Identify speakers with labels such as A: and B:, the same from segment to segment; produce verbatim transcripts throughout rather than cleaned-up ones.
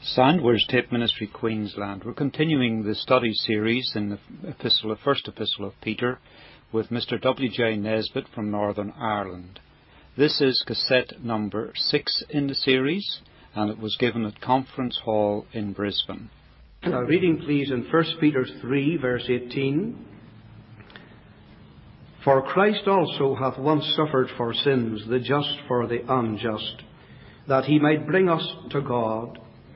A: Sandwers Tape Ministry, Queensland. We're continuing the study series in the epistle, the first epistle of Peter, with Mister W J Nesbitt from Northern Ireland. This is cassette number six in the series, and it was given at Conference Hall in Brisbane.
B: Now, reading please in First Peter three, verse eighteen. For Christ also hath once suffered for sins, the just for the unjust, that he might bring us to God,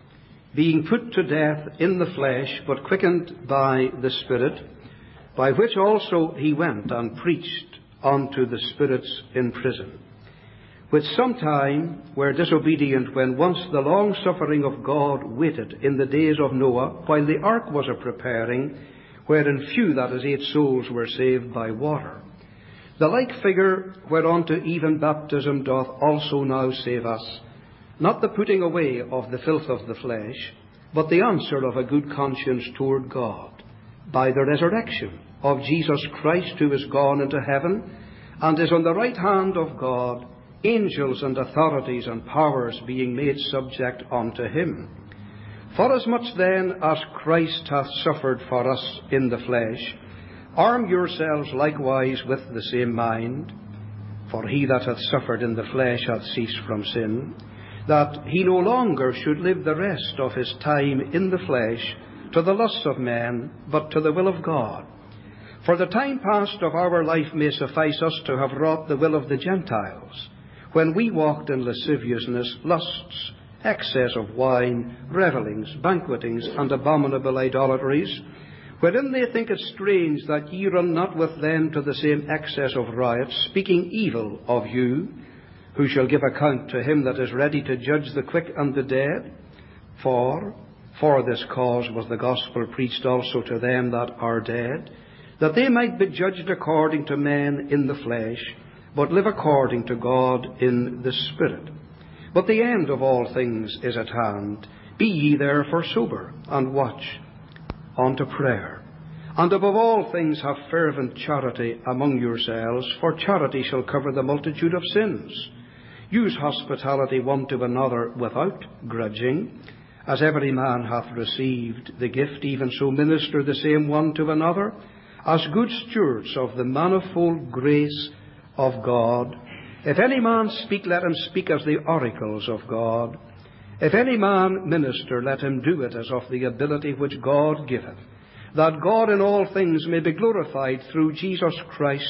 B: being put to death in the flesh, but quickened by the Spirit, by which also he went and preached unto the spirits in prison, which sometime were disobedient, when once the long suffering of God waited in the days of Noah, while the ark was a preparing, wherein few, that is, eight souls, were saved by water. The like figure whereunto even baptism doth also now save us, not the putting away of the filth of the flesh, but the answer of a good conscience toward God, by the resurrection of Jesus Christ, who is gone into heaven, and is on the right hand of God, angels and authorities and powers being made subject unto him. Forasmuch then as Christ hath suffered for us in the flesh, arm yourselves likewise with the same mind. For he that hath suffered in the flesh hath ceased from sin, that he no longer should live the rest of his time in the flesh to the lusts of men, but to the will of God. For the time past of our life may suffice us to have wrought the will of the Gentiles, when we walked in lasciviousness, lusts, excess of wine, revellings, banquetings, and abominable idolatries, wherein they think it strange that ye run not with them to the same excess of riot, speaking evil of you, who shall give account to him that is ready to judge the quick and the dead. For, for this cause was the gospel preached also to them that are dead, that they might be judged according to men in the flesh, but live according to God in the Spirit. But the end of all things is at hand. Be ye therefore sober, and watch unto prayer. And above all things have fervent charity among yourselves, for charity shall cover the multitude of sins. Use hospitality one to another without grudging. As every man hath received the gift, even so minister the same one to another, as good stewards of the manifold grace of God. If any man speak, let him speak as the oracles of God. If any man minister, let him do it as of the ability which God giveth, that God in all things may be glorified through Jesus Christ,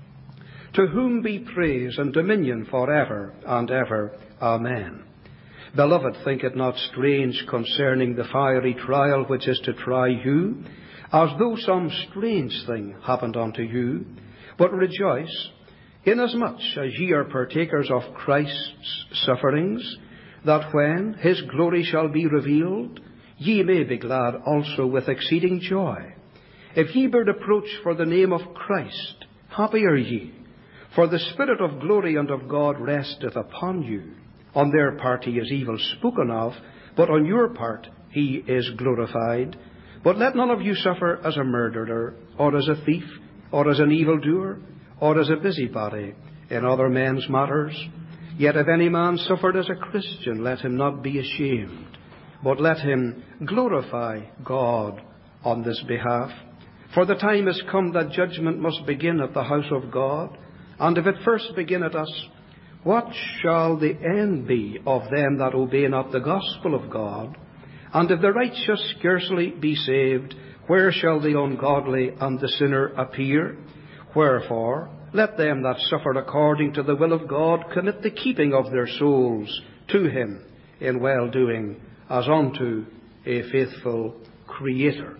B: to whom be praise and dominion for ever and ever. Amen. Beloved, think it not strange concerning the fiery trial which is to try you, as though some strange thing happened unto you, but rejoice, inasmuch as ye are partakers of Christ's sufferings, that when his glory shall be revealed, ye may be glad also with exceeding joy. If ye be reproached for the name of Christ, happy are ye, for the Spirit of glory and of God resteth upon you. On their part he is evil spoken of, but on your part he is glorified. But let none of you suffer as a murderer, or as a thief, or as an evildoer, or as a busybody in other men's matters. Yet if any man suffered as a Christian, let him not be ashamed, but let him glorify God on this behalf. For the time is come that judgment must begin at the house of God. And if it first begin at us, what shall the end be of them that obey not the gospel of God? And if the righteous scarcely be saved, where shall the ungodly and the sinner appear? Wherefore, let them that suffer according to the will of God commit the keeping of their souls to him in well-doing, as unto a faithful Creator.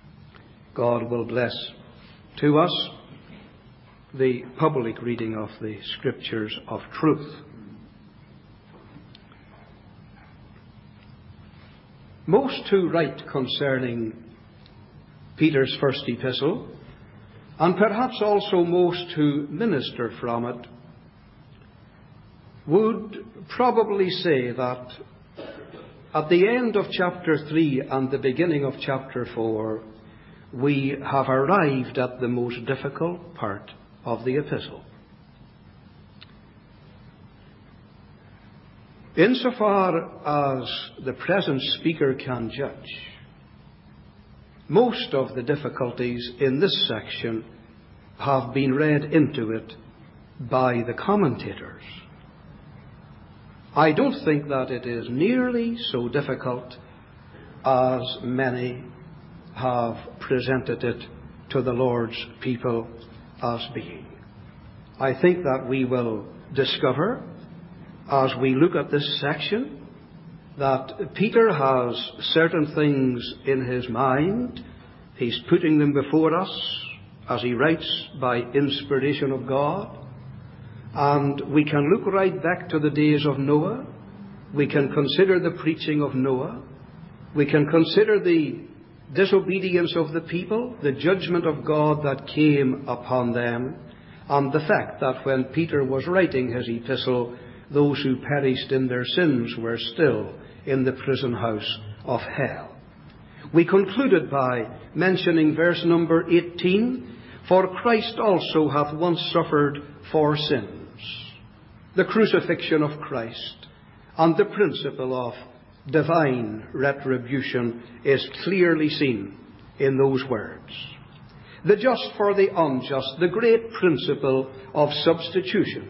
B: God will bless to us the public reading of the Scriptures of truth. Most who write concerning Peter's first epistle, and perhaps also most who minister from it, would probably say that at the end of chapter three and the beginning of chapter four, we have arrived at the most difficult part of the epistle. Insofar as the present speaker can judge, most of the difficulties in this section have been read into it by the commentators. I don't think that it is nearly so difficult as many have presented it to the Lord's people as being. I think that we will discover, as we look at this section, that Peter has certain things in his mind. He's putting them before us as he writes by inspiration of God. And we can look right back to the days of Noah. We can consider the preaching of Noah. We can consider the disobedience of the people, the judgment of God that came upon them, and the fact that when Peter was writing his epistle, those who perished in their sins were still in the prison house of hell. We concluded by mentioning verse number eighteen, "For Christ also hath once suffered for sins." The crucifixion of Christ and the principle of divine retribution is clearly seen in those words. The just for the unjust, the great principle of substitution,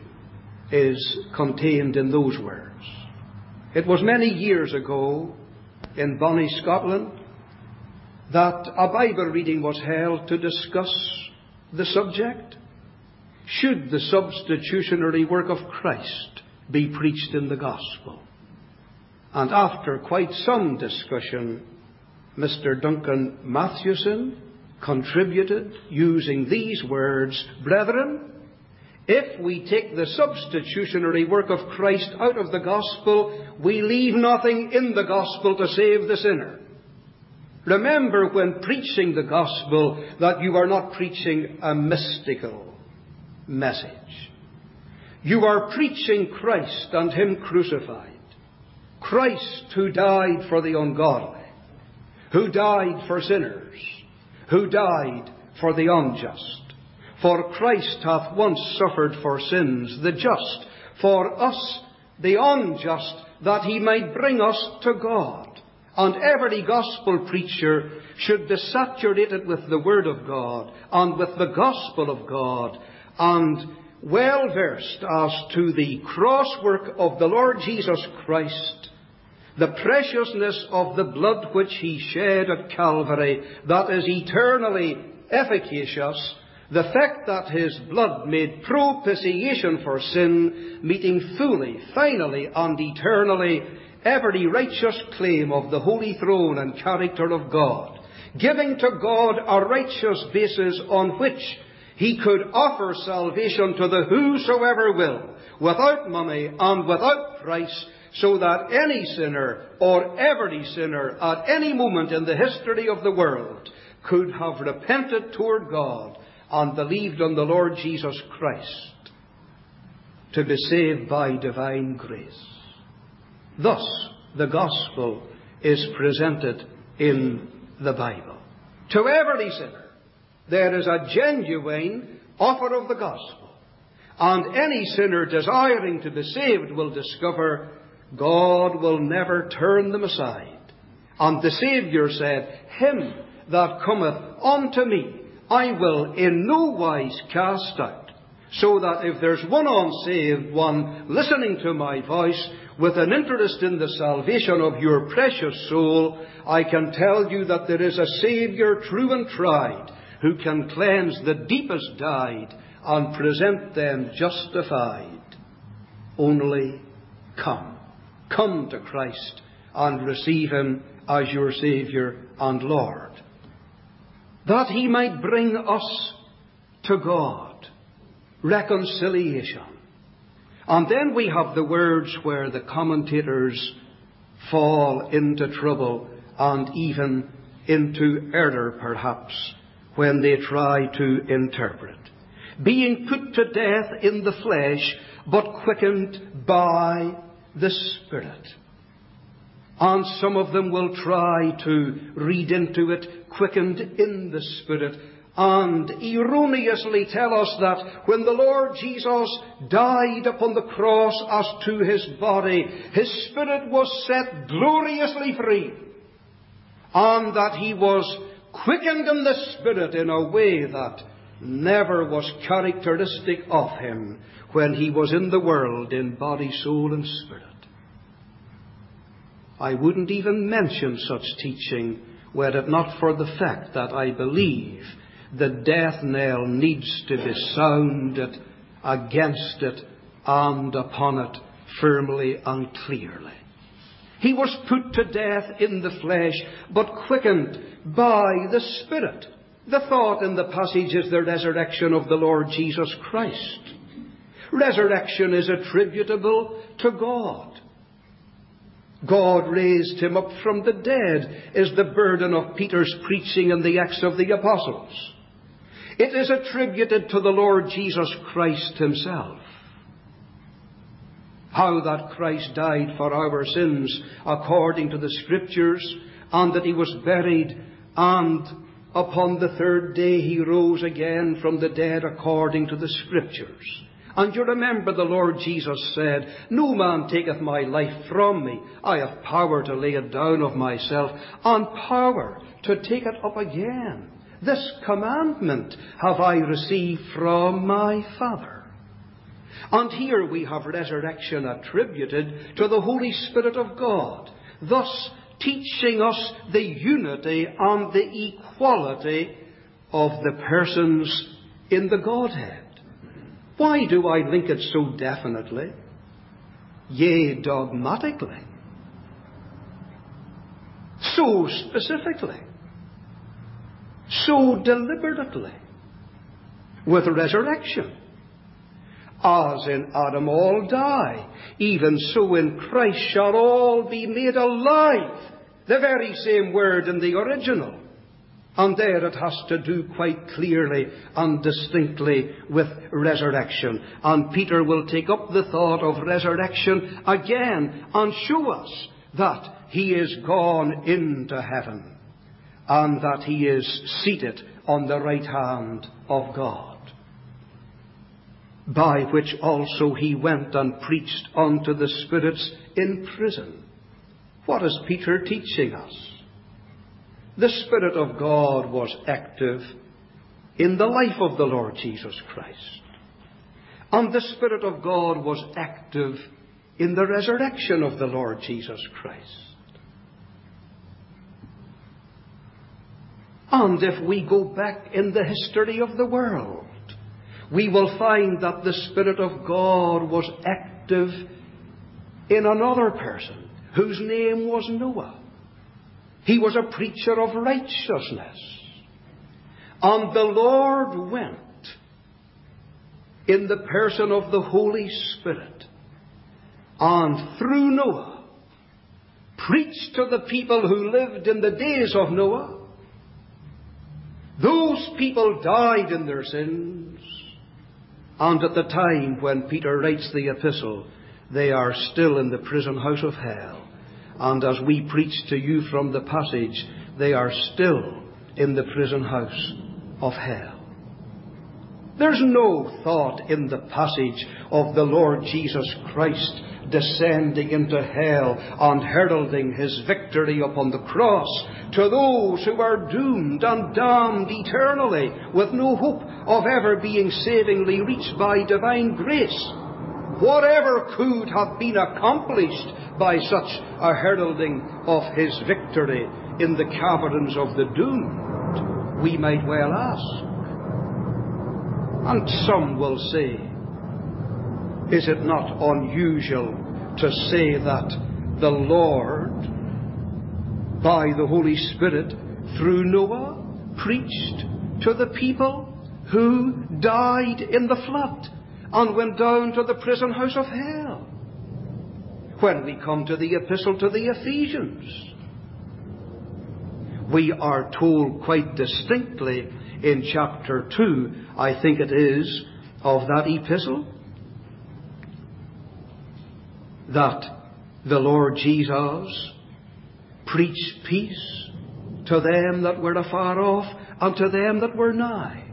B: is contained in those words. It was many years ago in Bonnie, Scotland, that a Bible reading was held to discuss the subject. Should the substitutionary work of Christ be preached in the gospel? And after quite some discussion, Mister Duncan Mathewson contributed using these words, "Brethren, if we take the substitutionary work of Christ out of the gospel, we leave nothing in the gospel to save the sinner. Remember when preaching the gospel that you are not preaching a mystical message. You are preaching Christ and Him crucified. Christ who died for the ungodly, who died for sinners, who died for the unjust. For Christ hath once suffered for sins, the just, for us, the unjust, that He might bring us to God." And every gospel preacher should be saturated with the Word of God and with the gospel of God, and well versed as to the cross work of the Lord Jesus Christ, the preciousness of the blood which He shed at Calvary, that is eternally efficacious, the fact that His blood made propitiation for sin, meeting fully, finally, and eternally every righteous claim of the holy throne and character of God, giving to God a righteous basis on which He could offer salvation to the whosoever will, without money and without price, so that any sinner or every sinner at any moment in the history of the world could have repented toward God and believed on the Lord Jesus Christ to be saved by divine grace. Thus, the gospel is presented in the Bible. To every sinner, there is a genuine offer of the gospel. And any sinner desiring to be saved will discover God will never turn them aside. And the Saviour said, "Him that cometh unto me, I will in no wise cast out." So that if there's one unsaved one listening to my voice with an interest in the salvation of your precious soul, I can tell you that there is a Saviour true and tried who can cleanse the deepest dyed and present them justified. Only come. Come to Christ and receive Him as your Saviour and Lord, that He might bring us to God. Reconciliation. And then we have the words where the commentators fall into trouble and even into error, perhaps, when they try to interpret. Being put to death in the flesh, but quickened by the Spirit. And some of them will try to read into it, quickened in the Spirit, and erroneously tell us that when the Lord Jesus died upon the cross as to his body, his spirit was set gloriously free, and that he was quickened in the spirit in a way that never was characteristic of him when he was in the world in body, soul, and spirit. I wouldn't even mention such teaching were it not for the fact that I believe the death knell needs to be sounded against it and upon it firmly and clearly. He was put to death in the flesh, but quickened by the Spirit. The thought in the passage is the resurrection of the Lord Jesus Christ. Resurrection is attributable to God. God raised him up from the dead is the burden of Peter's preaching in the Acts of the Apostles. It is attributed to the Lord Jesus Christ himself. How that Christ died for our sins according to the Scriptures, and that he was buried, and upon the third day he rose again from the dead according to the Scriptures. And you remember the Lord Jesus said, "No man taketh my life from me. I have power to lay it down of myself, and power to take it up again. This commandment have I received from my Father." And here we have resurrection attributed to the Holy Spirit of God, thus teaching us the unity and the equality of the persons in the Godhead. Why do I link it so definitely, yea, dogmatically, so specifically, so deliberately, with resurrection? As in Adam all die, even so in Christ shall all be made alive. The very same word in the original. And there it has to do quite clearly and distinctly with resurrection. And Peter will take up the thought of resurrection again and show us that he is gone into heaven and that he is seated on the right hand of God, by which also he went and preached unto the spirits in prison. What is Peter teaching us? The Spirit of God was active in the life of the Lord Jesus Christ. And the Spirit of God was active in the resurrection of the Lord Jesus Christ. And if we go back in the history of the world, we will find that the Spirit of God was active in another person whose name was Noah. He was a preacher of righteousness. And the Lord went in the person of the Holy Spirit and through Noah preached to the people who lived in the days of Noah. Those people died in their sins. And at the time when Peter writes the epistle, they are still in the prison house of hell. And as we preach to you from the passage, they are still in the prison house of hell. There's no thought in the passage of the Lord Jesus Christ descending into hell and heralding his victory upon the cross to those who are doomed and damned eternally with no hope of ever being savingly reached by divine grace. Whatever could have been accomplished by such a heralding of his victory in the caverns of the doomed, we might well ask. And some will say, is it not unusual to say that the Lord, by the Holy Spirit, through Noah, preached to the people who died in the flood and went down to the prison house of hell? When we come to the epistle to the Ephesians, we are told quite distinctly in chapter two, I think it is, of that epistle, that the Lord Jesus preached peace to them that were afar off unto them that were nigh.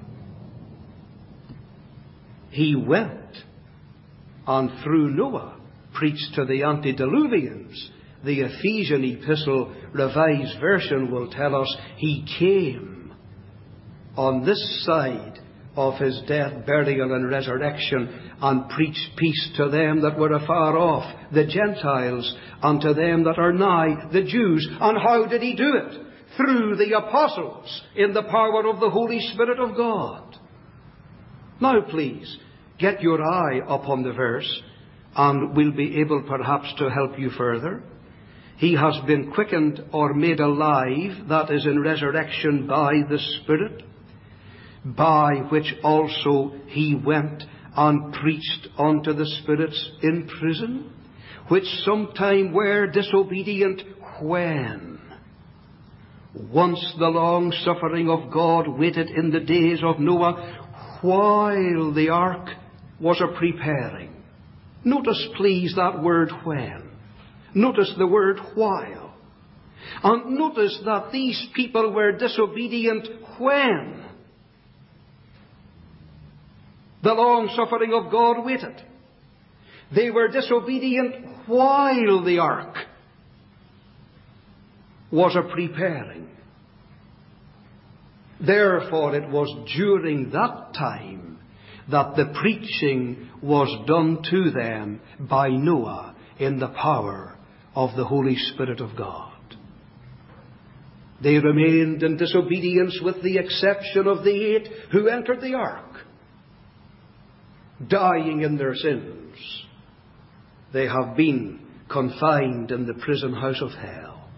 B: He went, and through Noah preached to the antediluvians. The Ephesian epistle, Revised Version, will tell us he came on this side of his death, burial, and resurrection, and preached peace to them that were afar off, the Gentiles, and to them that are nigh, the Jews. And how did he do it? Through the apostles, in the power of the Holy Spirit of God. Now please, get your eye upon the verse, and we'll be able perhaps to help you further. He has been quickened or made alive, that is in resurrection, by the Spirit, by which also he went and preached unto the spirits in prison, which sometime were disobedient, when once the long suffering of God waited in the days of Noah, while the ark was a preparing. Notice, please, that word when. Notice the word while. And notice that these people were disobedient when the long suffering of God waited. They were disobedient while the ark was a preparing. Therefore it was during that time that the preaching was done to them by Noah in the power of the Holy Spirit of God. They remained in disobedience with the exception of the eight who entered the ark, dying in their sins. They have been confined in the prison house of hell.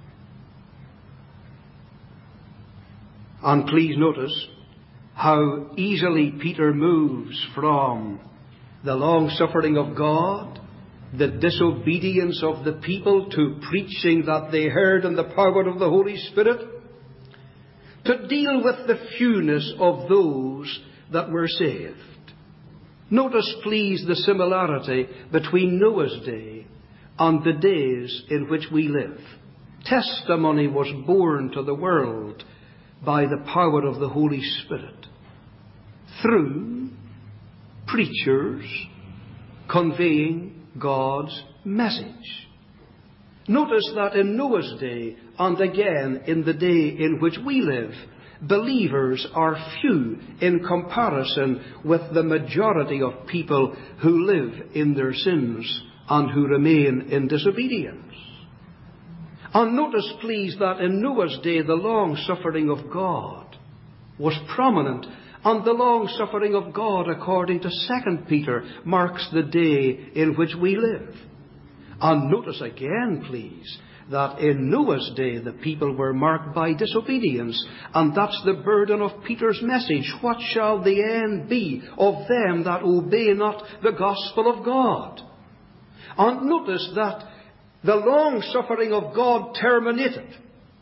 B: And please notice how easily Peter moves from the long suffering of God, the disobedience of the people, to preaching that they heard in the power of the Holy Spirit, to deal with the fewness of those that were saved. Notice, please, the similarity between Noah's day and the days in which we live. Testimony was born to the world by the power of the Holy Spirit, through preachers conveying God's message. Notice that in Noah's day, and again in the day in which we live, believers are few in comparison with the majority of people who live in their sins and who remain in disobedience. And notice, please, that in Noah's day the long suffering of God was prominent, and the long suffering of God, according to Second Peter, marks the day in which we live. And notice again, please, that in Noah's day the people were marked by disobedience, and that's the burden of Peter's message. What shall the end be of them that obey not the gospel of God? And notice that the long suffering of God terminated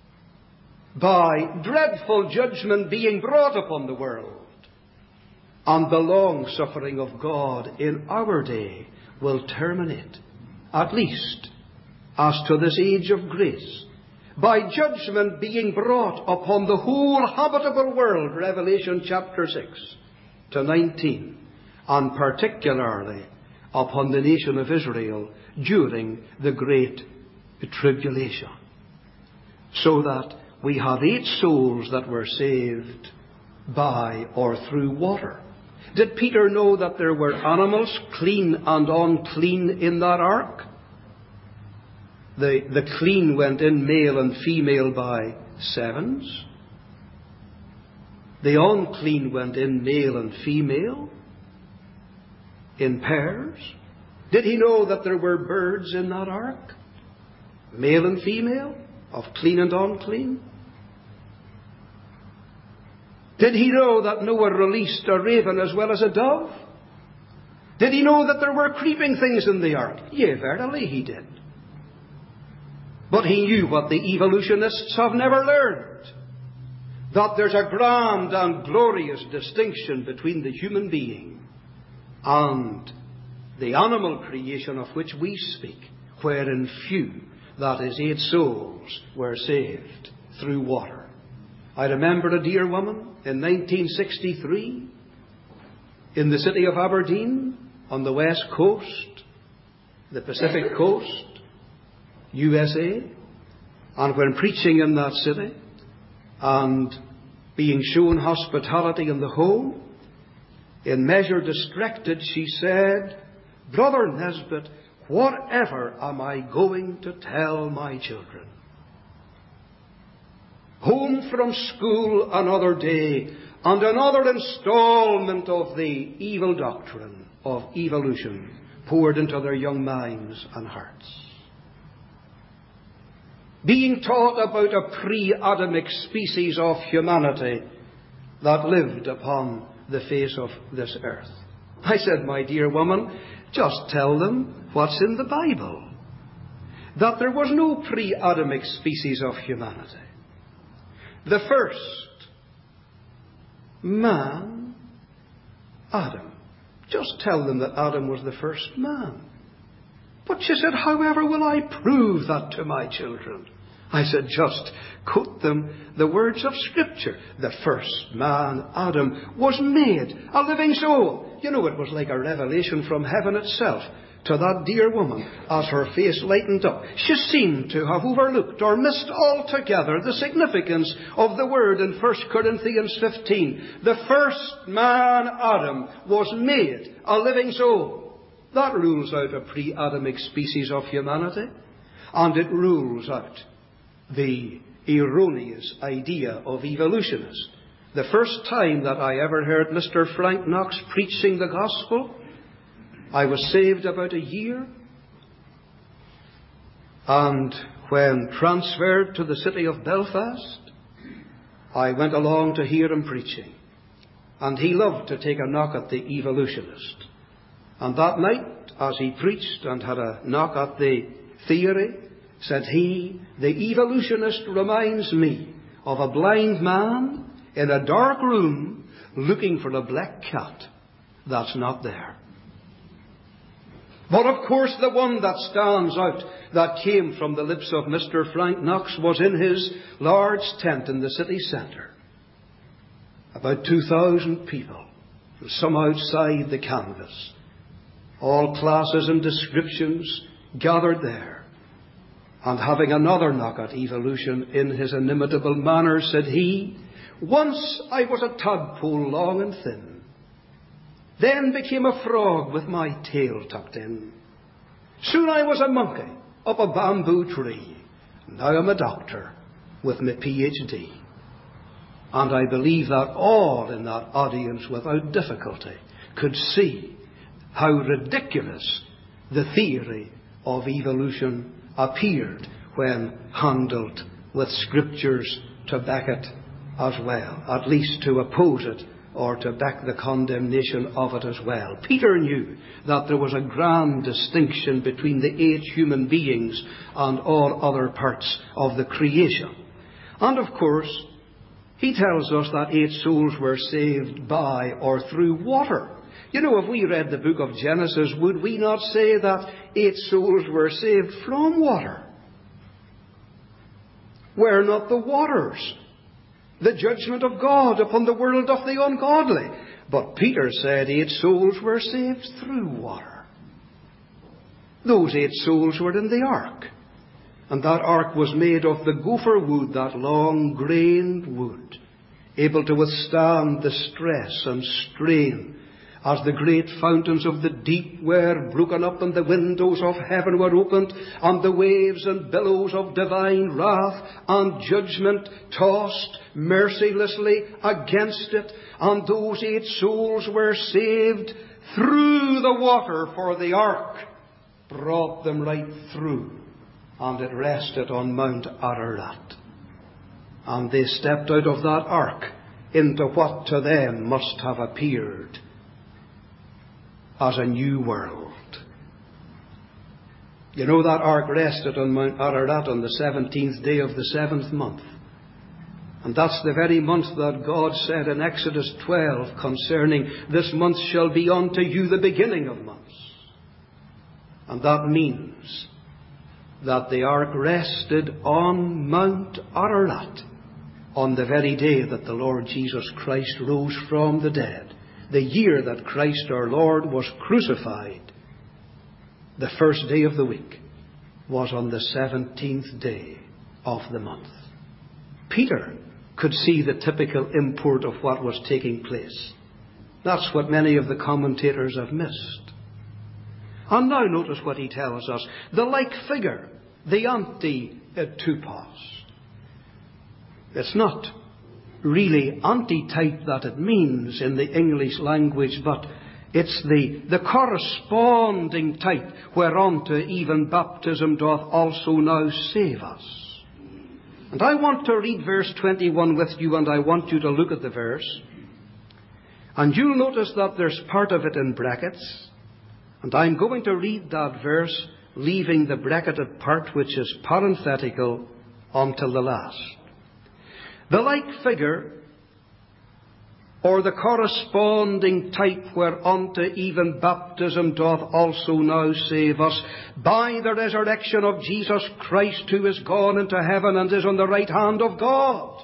B: by dreadful judgment being brought upon the world. And the long suffering of God in our day will terminate, at least as to this age of grace, by judgment being brought upon the whole habitable world, Revelation chapter six to nineteen, and particularly upon the nation of Israel during the Great Tribulation. So that we have eight souls that were saved by or through water. Did Peter know that there were animals, clean and unclean, in that ark? The, the clean went in male and female by sevens. The unclean went in male and female in pairs. Did he know that there were birds in that ark? Male and female, of clean and unclean. Did he know that Noah released a raven as well as a dove? Did he know that there were creeping things in the ark? Yea, verily he did. But he knew what the evolutionists have never learned, that there's a grand and glorious distinction between the human being and the animal creation of which we speak, wherein few, that is, eight souls, were saved through water. I remember a dear woman in nineteen sixty-three in the city of Aberdeen on the west coast, the Pacific coast, U S A, and when preaching in that city and being shown hospitality in the home, in measure distracted, she said, "Brother Nesbitt, whatever am I going to tell my children?" Home from school another day, and another installment of the evil doctrine of evolution poured into their young minds and hearts. Being taught about a pre-Adamic species of humanity that lived upon the face of this earth. I said, "My dear woman, just tell them what's in the Bible. That there was no pre-Adamic species of humanity. The first man, Adam. Just tell them that Adam was the first man." But she said, "However will I prove that to my children?" I said, "Just quote them the words of Scripture. The first man, Adam, was made a living soul." You know, it was like a revelation from heaven itself to that dear woman as her face lightened up. She seemed to have overlooked or missed altogether the significance of the word in First Corinthians fifteen. The first man, Adam, was made a living soul. That rules out a pre-Adamic species of humanity, and it rules out the erroneous idea of evolutionists. The first time that I ever heard Mister Frank Knox preaching the gospel, I was saved about a year, and when transferred to the city of Belfast, I went along to hear him preaching. And he loved to take a knock at the evolutionist. And that night, as he preached and had a knock at the theory, said he, "The evolutionist reminds me of a blind man in a dark room looking for a black cat that's not there." But of course the one that stands out, that came from the lips of Mister Frank Knox, was in his large tent in the city centre. About two thousand people, some outside the canvas, all classes and descriptions gathered there. And having another knock at evolution in his inimitable manner, said he, "Once I was a tadpole long and thin, then became a frog with my tail tucked in. Soon I was a monkey up a bamboo tree. Now I'm a doctor with my P H D. And I believe that all in that audience without difficulty could see how ridiculous the theory of evolution appeared when handled with Scriptures to back it as well, at least to oppose it or to back the condemnation of it as well. Peter knew that there was a grand distinction between the eight human beings and all other parts of the creation. And of course, he tells us that eight souls were saved by or through water. You know, if we read the book of Genesis, would we not say that eight souls were saved from water? Were not the waters the judgment of God upon the world of the ungodly? But Peter said eight souls were saved through water. Those eight souls were in the ark. And that ark was made of the gopher wood, that long-grained wood, able to withstand the stress and strain as the great fountains of the deep were broken up and the windows of heaven were opened and the waves and billows of divine wrath and judgment tossed mercilessly against it. And those eight souls were saved through the water, for the ark brought them right through, and it rested on Mount Ararat. And they stepped out of that ark into what to them must have appeared as a new world. You know, that ark rested on Mount Ararat on the seventeenth day of the seventh month. And that's the very month that God said in Exodus twelve concerning, "This month shall be unto you the beginning of months." And that means that the ark rested on Mount Ararat. on the very day that the Lord Jesus Christ rose from the dead, the year that Christ our Lord was crucified, the first day of the week was on the seventeenth day of the month. Peter could see the typical import of what was taking place. That's what many of the commentators have missed. And now notice what he tells us. The like figure, the anti-tupos. It's not really antitype that it means in the English language, but it's the, the corresponding type whereunto even baptism doth also now save us. And I want to read verse twenty-one with you, and I want you to look at the verse. And you'll notice that there's part of it in brackets. And I'm going to read that verse, leaving the bracketed part, which is parenthetical, until the last. The like figure, or the corresponding type whereunto even baptism doth also now save us, by the resurrection of Jesus Christ, who is gone into heaven and is on the right hand of God.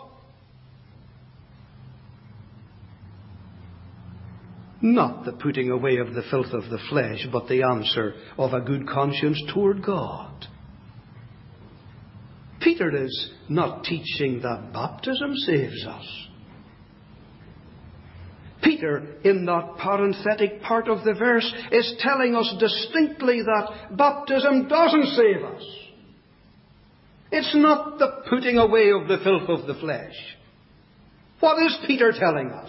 B: Not the putting away of the filth of the flesh, but the answer of a good conscience toward God. Peter is not teaching that baptism saves us. Peter, in that parenthetic part of the verse, is telling us distinctly that baptism doesn't save us. It's not the putting away of the filth of the flesh. What is Peter telling us?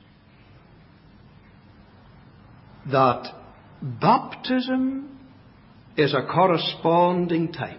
B: That baptism is a corresponding type.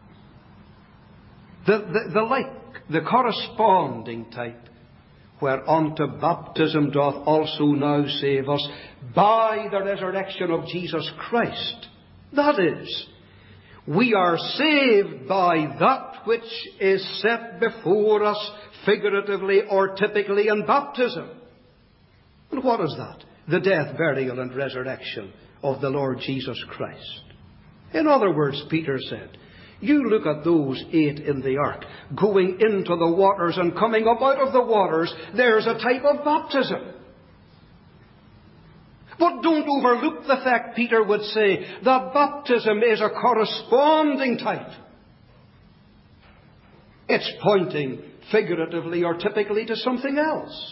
B: The, the, the like, the corresponding type, whereunto baptism doth also now save us by the resurrection of Jesus Christ. That is, we are saved by that which is set before us figuratively or typically in baptism. And what is that? The death, burial, and resurrection of the Lord Jesus Christ. In other words, Peter said, you look at those eight in the ark, going into the waters and coming up out of the waters. There's a type of baptism. But don't overlook the fact, Peter would say, that baptism is a corresponding type. It's pointing figuratively or typically to something else.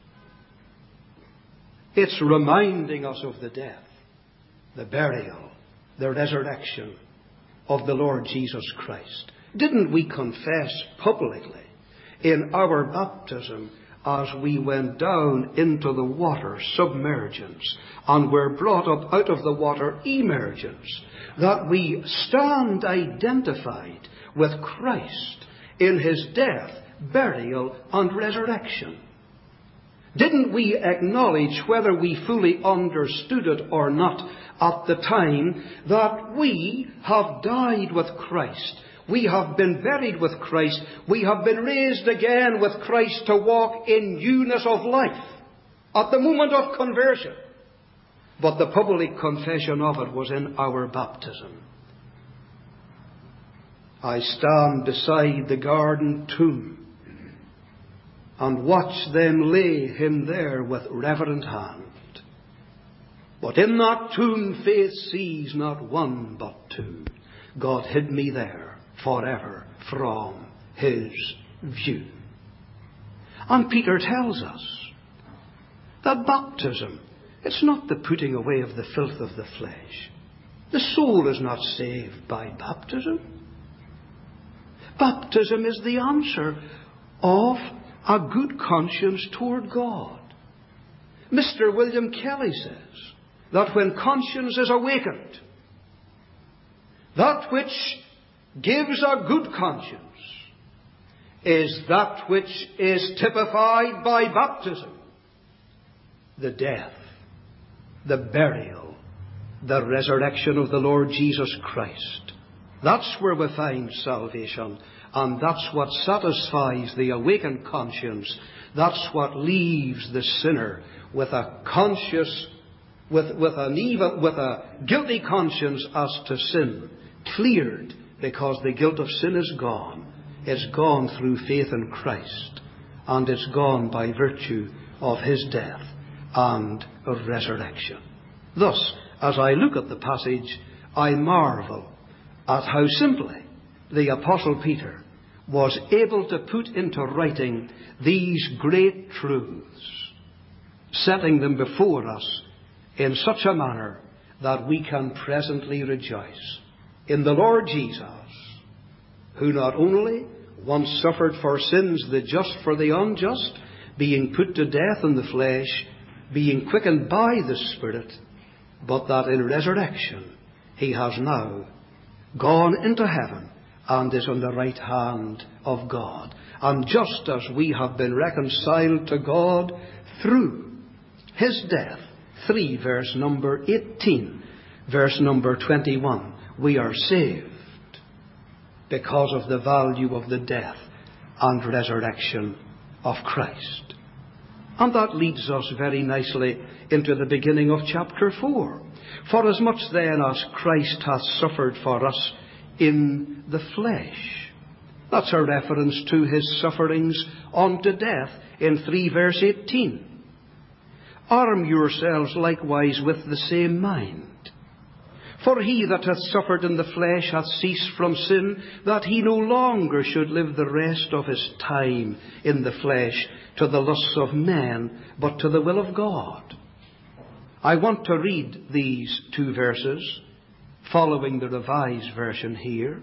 B: It's reminding us of the death, the burial, the resurrection of the Lord Jesus Christ. Didn't we confess publicly in our baptism as we went down into the water, submergence, and were brought up out of the water, emergence, that we stand identified with Christ in his death, burial, and resurrection? Didn't we acknowledge, whether we fully understood it or not at the time, that we have died with Christ? We have been buried with Christ. We have been raised again with Christ to walk in newness of life at the moment of conversion. But the public confession of it was in our baptism. I stand beside the garden tomb and watch them lay him there with reverent hand. But in that tomb faith sees not one but two. God hid me there forever from his view. And Peter tells us that baptism, it's not the putting away of the filth of the flesh. The soul is not saved by baptism. Baptism is the answer of a good conscience toward God. Mister William Kelly says that when conscience is awakened, that which gives a good conscience is that which is typified by baptism. The death, the burial, the resurrection of the Lord Jesus Christ. That's where we find salvation. And that's what satisfies the awakened conscience. That's what leaves the sinner with a conscious, with, with an evil, with a guilty conscience as to sin, cleared, because the guilt of sin is gone. it's gone through faith in Christ, and it's gone by virtue of his death and resurrection. Thus, as I look at the passage, I marvel at how simply the Apostle Peter was able to put into writing these great truths, setting them before us in such a manner that we can presently rejoice in the Lord Jesus, who not only once suffered for sins, the just for the unjust, being put to death in the flesh, being quickened by the Spirit, but that in resurrection he has now gone into heaven and is on the right hand of God. And just as we have been reconciled to God through his death, three verse number eighteen, verse number twenty-one, we are saved because of the value of the death and resurrection of Christ. And that leads us very nicely into the beginning of chapter four. For as much then as Christ hath suffered for us in the flesh. That's a reference to his sufferings unto death in three verse eighteen. Arm yourselves likewise with the same mind. For he that hath suffered in the flesh hath ceased from sin, that he no longer should live the rest of his time in the flesh to the lusts of men, but to the will of God. I want to read these two verses, following the Revised Version here,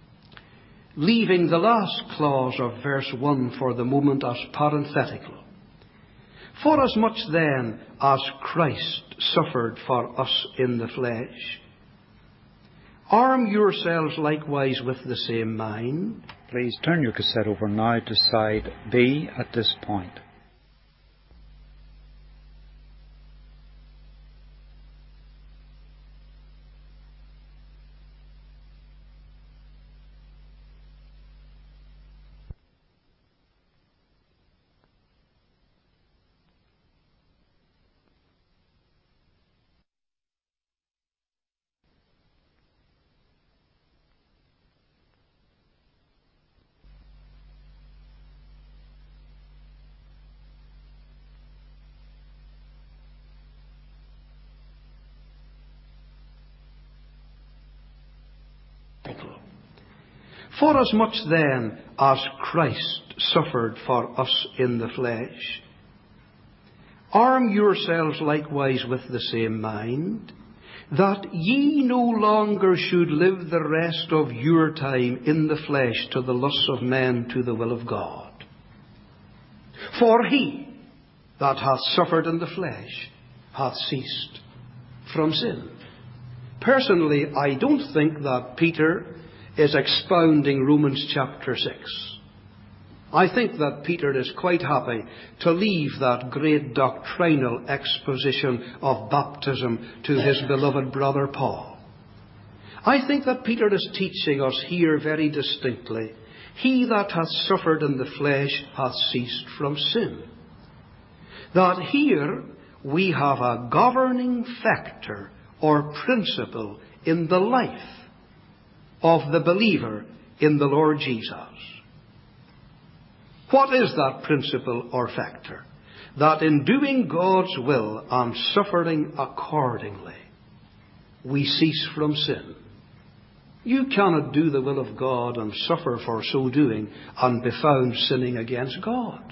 B: leaving the last clause of verse one for the moment as parenthetical. For as much then as Christ suffered for us in the flesh, arm yourselves likewise with the same mind.
A: Please turn your cassette over now to side B at this point.
B: For as much then as Christ suffered for us in the flesh, arm yourselves likewise with the same mind, that ye no longer should live the rest of your time in the flesh to the lusts of men, to the will of God. For he that hath suffered in the flesh hath ceased from sin. Personally, I don't think that Peter is expounding Romans chapter six. I think that Peter is quite happy to leave that great doctrinal exposition of baptism to his beloved brother Paul. I think that Peter is teaching us here very distinctly, he that hath suffered in the flesh hath ceased from sin. That here we have a governing factor or principle in the life of the believer in the Lord Jesus. What is that principle or factor? That in doing God's will and suffering accordingly, we cease from sin. You cannot do the will of God and suffer for so doing and be found sinning against God.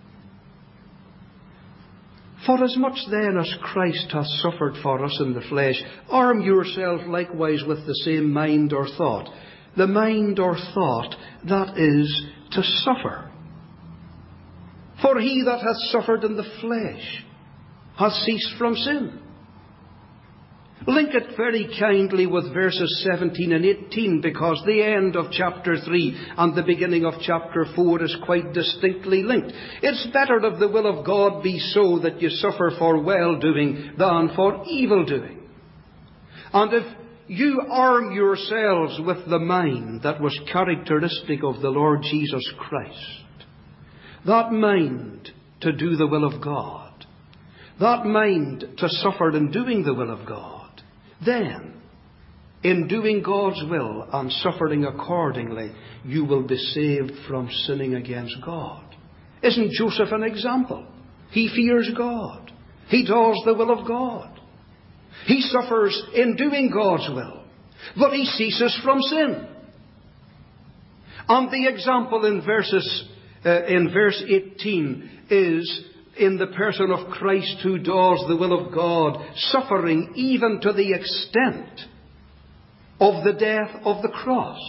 B: For as much then as Christ hath suffered for us in the flesh, arm yourselves likewise with the same mind or thought. The mind or thought that is to suffer. For he that hath suffered in the flesh hath ceased from sin. Link it very kindly with verses seventeen and eighteen, because the end of chapter three and the beginning of chapter four is quite distinctly linked. It's better if the will of God be so that you suffer for well-doing than for evil-doing. And if you arm yourselves with the mind that was characteristic of the Lord Jesus Christ, that mind to do the will of God, that mind to suffer in doing the will of God, then in doing God's will and suffering accordingly, you will be saved from sinning against God. Isn't Joseph an example? He fears God. He does the will of God. He suffers in doing God's will, but he ceases from sin. And the example in verses uh, in verse eighteen is in the person of Christ, who does the will of God, suffering even to the extent of the death of the cross.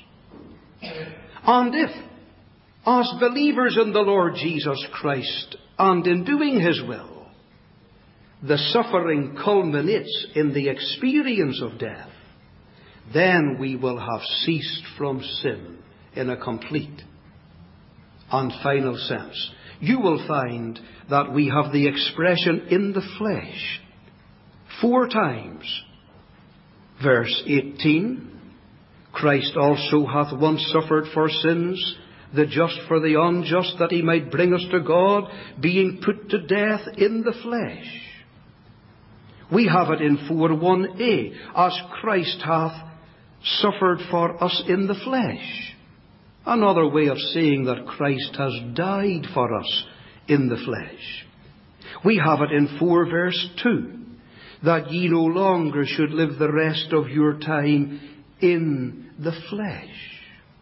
B: And if, as believers in the Lord Jesus Christ, and in doing His will, the suffering culminates in the experience of death, then we will have ceased from sin in a complete and final sense. You will find that we have the expression in the flesh four times. Verse eighteen, Christ also hath once suffered for sins, the just for the unjust, that he might bring us to God, being put to death in the flesh. We have it in four one a, as Christ hath suffered for us in the flesh. Another way of saying that Christ has died for us in the flesh. We have it in four verse two, that ye no longer should live the rest of your time in the flesh.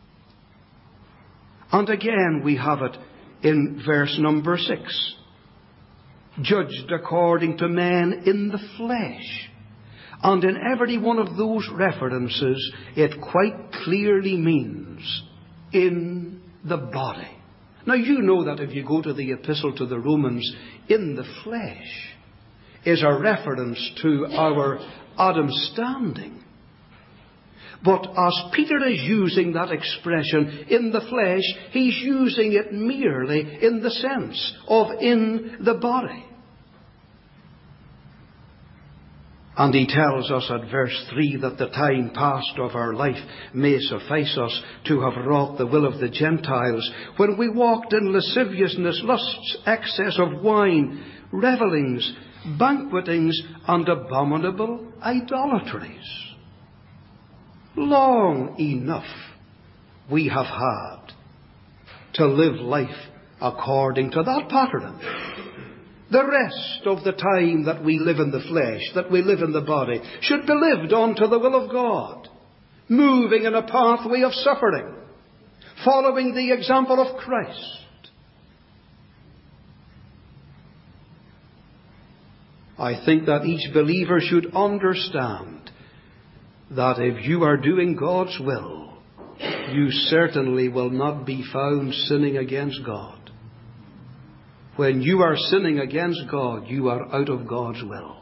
B: And again we have it in verse number six, judged according to men in the flesh. And in every one of those references, it quite clearly means in the body. Now you know that if you go to the epistle to the Romans, in the flesh is a reference to our Adam's standing. But as Peter is using that expression, in the flesh, he's using it merely in the sense of in the body. And he tells us at verse three that the time past of our life may suffice us to have wrought the will of the Gentiles, when we walked in lasciviousness, lusts, excess of wine, revellings, banquetings, and abominable idolatries. Long enough we have had to live life according to that pattern. The rest of the time that we live in the flesh, that we live in the body, should be lived unto the will of God, moving in a pathway of suffering, following the example of Christ. I think that each believer should understand that if you are doing God's will, you certainly will not be found sinning against God. When you are sinning against God, you are out of God's will.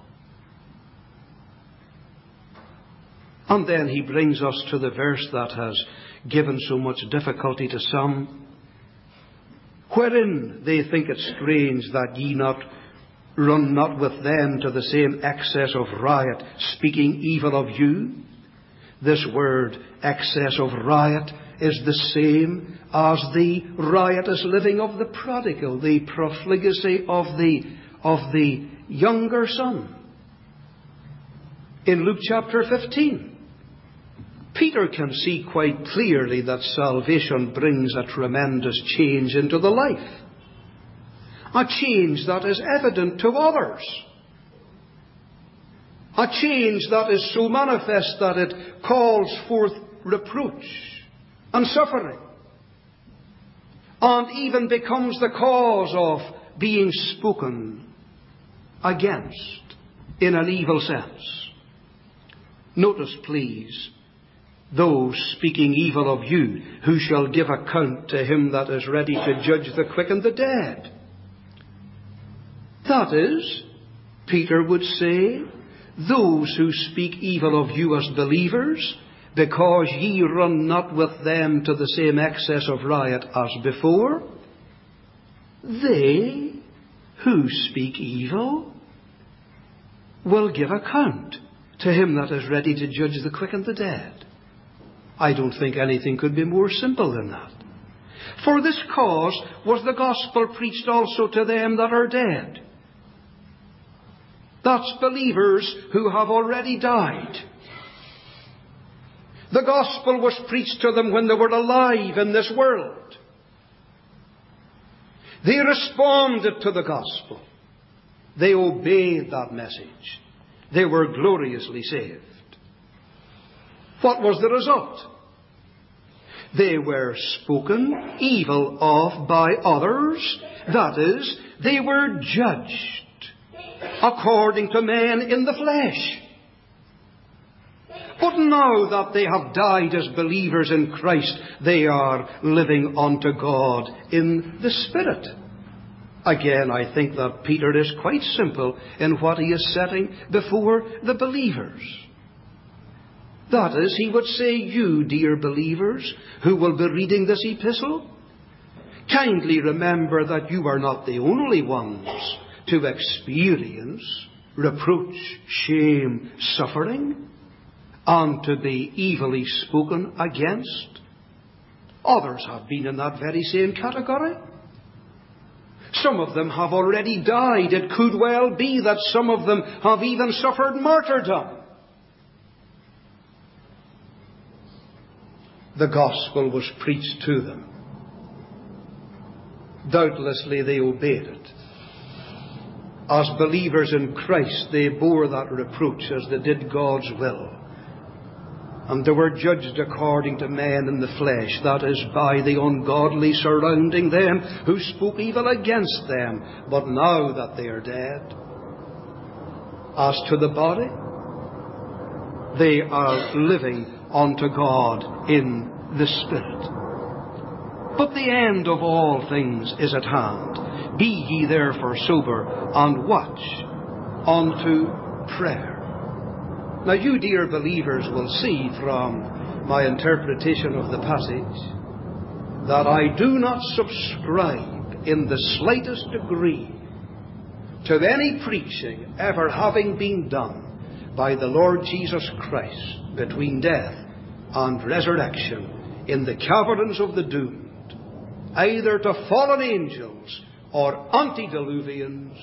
B: And then he brings us to the verse that has given so much difficulty to some, wherein they think it strange that ye not run not with them to the same excess of riot, speaking evil of you. This word, excess of riot, is the same as the riotous living of the prodigal, the profligacy of the, of the younger son. In Luke chapter fifteen, Peter can see quite clearly that salvation brings a tremendous change into the life. A change that is evident to others. A change that is so manifest that it calls forth reproach and suffering, and even becomes the cause of being spoken against in an evil sense. Notice, please, those speaking evil of you, who shall give account to him that is ready to judge the quick and the dead. That is, Peter would say, those who speak evil of you as believers, because ye run not with them to the same excess of riot as before, they who speak evil will give account to him that is ready to judge the quick and the dead. I don't think anything could be more simple than that. For this cause was the gospel preached also to them that are dead. That's believers who have already died. The gospel was preached to them when they were alive in this world. They responded to the gospel. They obeyed that message. They were gloriously saved. What was the result? They were spoken evil of by others. That is, they were judged according to men in the flesh. But now that they have died as believers in Christ, they are living unto God in the Spirit. Again, I think that Peter is quite simple in what he is setting before the believers. That is, he would say, you, dear believers, who will be reading this epistle, kindly remember that you are not the only ones to experience reproach, shame, suffering, and to be evilly spoken against. Others have been in that very same category. Some of them have already died. It could well be that some of them have even suffered martyrdom. The gospel was preached to them. Doubtlessly they obeyed it. As believers in Christ, they bore that reproach as they did God's will. And they were judged according to men in the flesh, that is, by the ungodly surrounding them, who spoke evil against them. But now that they are dead, as to the body, they are living unto God in the Spirit. But the end of all things is at hand. Be ye therefore sober, and watch unto prayer. Now you, dear believers, will see from my interpretation of the passage that I do not subscribe in the slightest degree to any preaching ever having been done by the Lord Jesus Christ between death and resurrection in the caverns of the doomed, either to fallen angels or antediluvians,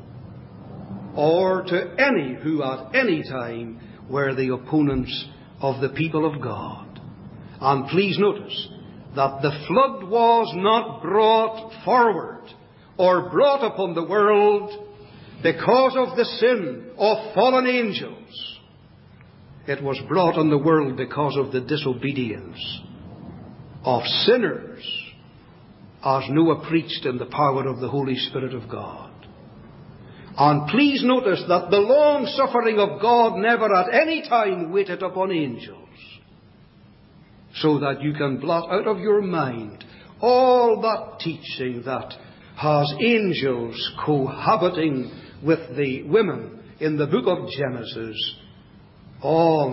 B: or to any who at any time were the opponents of the people of God. And please notice that the flood was not brought forward or brought upon the world because of the sin of fallen angels. It was brought on the world because of the disobedience of sinners, as Noah preached in the power of the Holy Spirit of God. And please notice that the long suffering of God never at any time waited upon angels, so that you can blot out of your mind all that teaching that has angels cohabiting with the women in the book of Genesis. All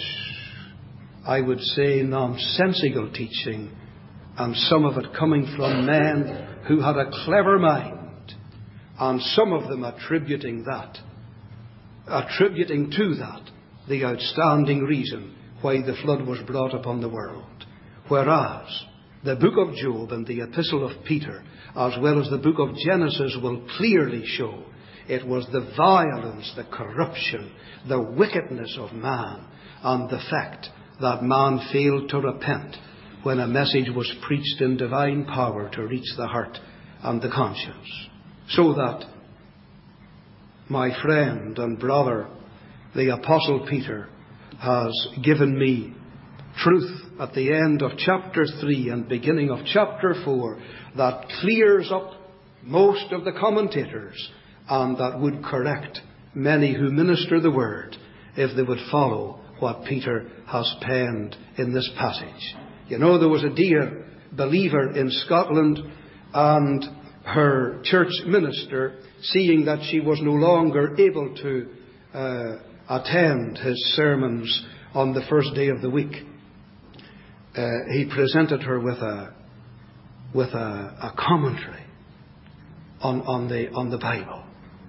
B: such, I would say, nonsensical teaching, and some of it coming from men who had a clever mind, and some of them attributing that, attributing to that the outstanding reason why the flood was brought upon the world. Whereas the book of Job and the epistle of Peter, as well as the book of Genesis, will clearly show it was the violence, the corruption, the wickedness of man, and the fact that man failed to repent when a message was preached in divine power to reach the heart and the conscience. So that my friend and brother, the Apostle Peter, has given me truth at the end of chapter three and beginning of chapter four that clears up most of the commentators, and that would correct many who minister the word if they would follow what Peter has penned in this passage. You know, there was a dear believer in Scotland, and her church minister, seeing that she was no longer able to uh, attend his sermons on the first day of the week, uh, he presented her with a with a, a commentary on, on the on the Bible,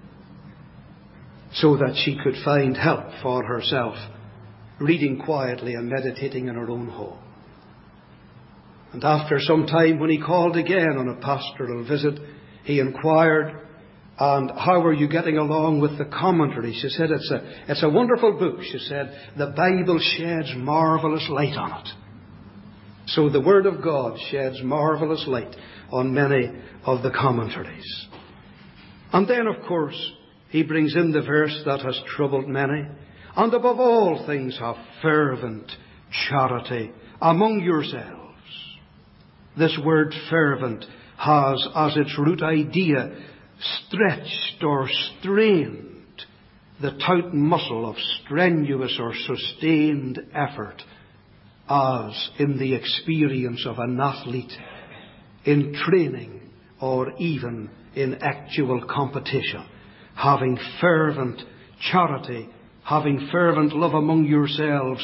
B: so that she could find help for herself, reading quietly and meditating in her own home. And after some time, when he called again on a pastoral visit, he inquired And how are you getting along with the commentary? She said, it's a, it's a wonderful book. She said, the Bible sheds marvellous light on it. So the Word of God sheds marvellous light on many of the commentaries. And then, of course, he brings in the verse that has troubled many. And above all things have fervent charity among yourselves. This word fervent has as its root idea stretched or strained, the taut muscle of strenuous or sustained effort, as in the experience of an athlete in training or even in actual competition. Having fervent charity, having fervent love among yourselves.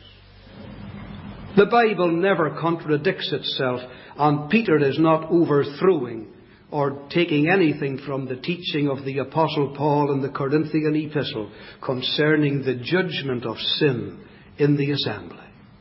B: The Bible never contradicts itself, and Peter is not overthrowing or taking anything from the teaching of the Apostle Paul in the Corinthian epistle concerning the judgment of sin in the assembly.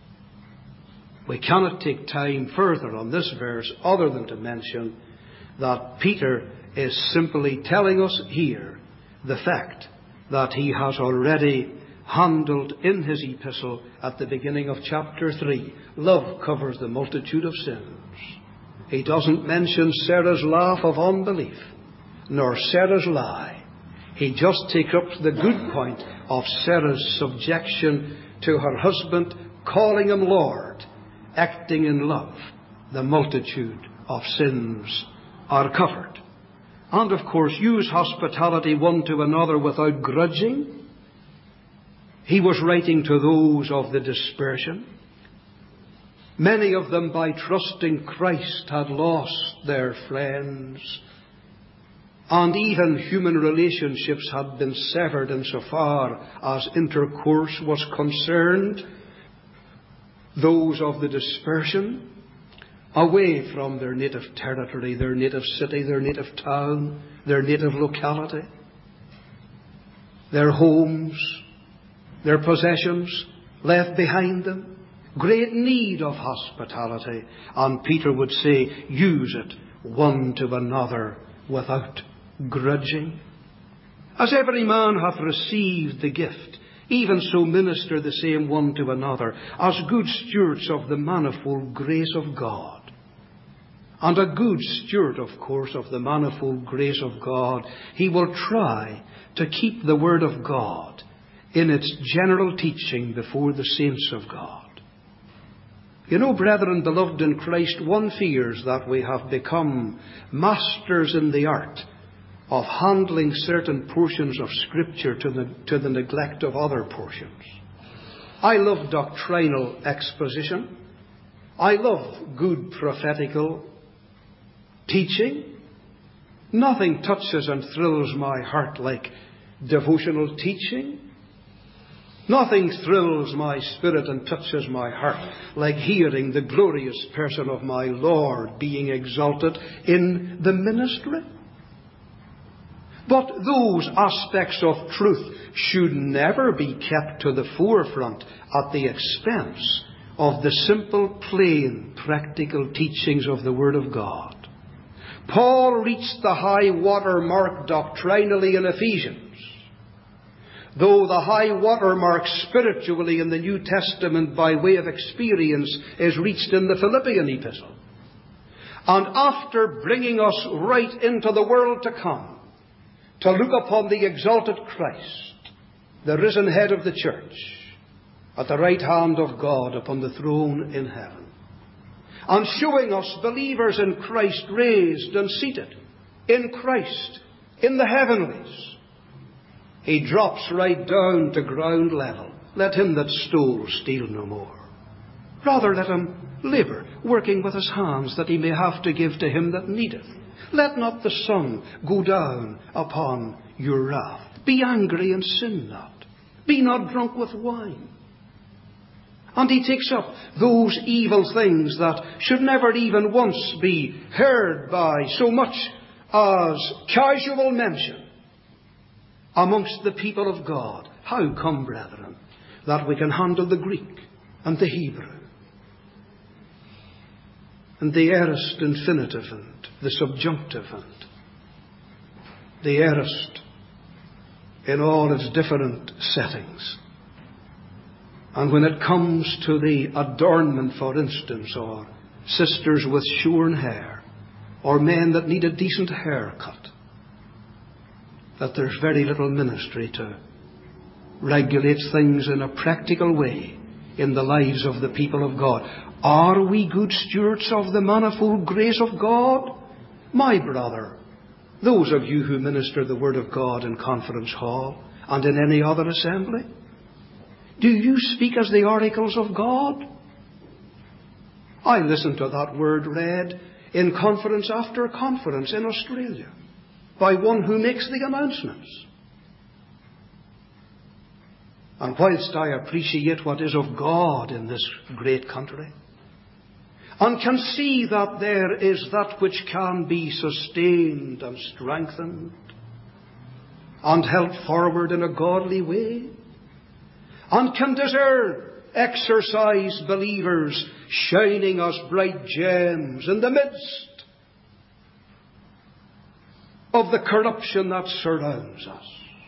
B: We cannot take time further on this verse other than to mention that Peter is simply telling us here the fact that he has already handled in his epistle at the beginning of chapter three. Love covers the multitude of sins. He doesn't mention Sarah's laugh of unbelief, nor Sarah's lie. He just takes up the good point of Sarah's subjection to her husband, calling him Lord, acting in love. The multitude of sins are covered. And of course, use hospitality one to another without grudging. He was writing to those of the dispersion. Many of them, by trusting Christ, had lost their friends. And even human relationships had been severed insofar as intercourse was concerned. Those of the dispersion, away from their native territory, their native city, their native town, their native locality, their homes, their possessions left behind them. Great need of hospitality. And Peter would say, use it one to another without grudging. As every man hath received the gift, even so minister the same one to another, as good stewards of the manifold grace of God. And a good steward, of course, of the manifold grace of God, he will try to keep the Word of God in its general teaching before the saints of God. You know, brethren, beloved in Christ, one fears that we have become masters in the art of handling certain portions of Scripture to the, to the neglect of other portions. I love doctrinal exposition. I love good prophetical teaching. Nothing touches and thrills my heart like devotional teaching. Nothing thrills my spirit and touches my heart like hearing the glorious person of my Lord being exalted in the ministry. But those aspects of truth should never be kept to the forefront at the expense of the simple, plain, practical teachings of the Word of God. Paul reached the high water mark doctrinally in Ephesians, though the high water mark spiritually in the New Testament by way of experience is reached in the Philippian epistle. And after bringing us right into the world to come, to look upon the exalted Christ, the risen head of the church, at the right hand of God upon the throne in heaven, and showing us believers in Christ raised and seated in Christ in the heavenlies, he drops right down to ground level. Let him that stole steal no more. Rather let him labour, working with his hands, that he may have to give to him that needeth. Let not the sun go down upon your wrath. Be angry and sin not. Be not drunk with wine. And he takes up those evil things that should never even once be heard by so much as casual mention amongst the people of God. How come, brethren, that we can handle the Greek and the Hebrew and the aorist infinitive and the subjunctive and the heirest in all its different settings. And when it comes to the adornment, for instance, or sisters with shorn hair, or men that need a decent haircut, that there's very little ministry to regulate things in a practical way in the lives of the people of God. Are we good stewards of the manifold grace of God? My brother, those of you who minister the Word of God in Conference Hall and in any other assembly, do you speak as the oracles of God? I listened to that word read in conference after conference in Australia by one who makes the announcements. And whilst I appreciate what is of God in this great country, and can see that there is that which can be sustained and strengthened and helped forward in a godly way, and can discern exercise believers shining as bright gems in the midst of the corruption that surrounds us,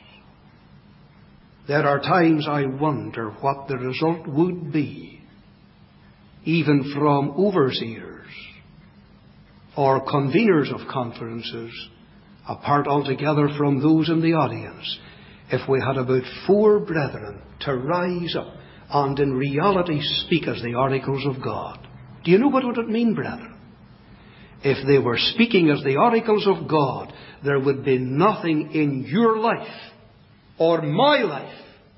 B: there are times I wonder what the result would be, even from overseers or conveners of conferences, apart altogether from those in the audience, if we had about four brethren to rise up and in reality speak as the oracles of God. Do you know what would it mean, brethren? If they were speaking as the oracles of God, there would be nothing in your life or my life.